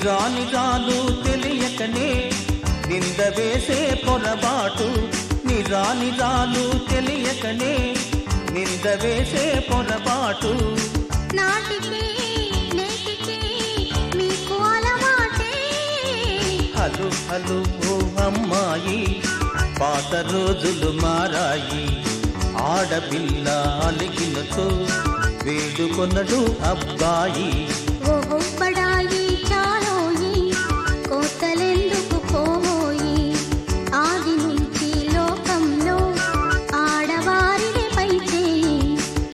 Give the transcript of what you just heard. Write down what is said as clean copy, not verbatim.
నిజానిజాలు తెలియకనే నింద వేసే పొరబాటు, నిజానిజాలు తెలియకనే నింద వేసే పొరబాటు. నాటికి నేటికి మీకు అలవాటే. హలు హలు ఓ అమ్మాయి, పాత రోజులు మారాయి. ఆడపిల్ల అలిగినతో వేడుకొనడు అబ్బాయి. ఓ బడా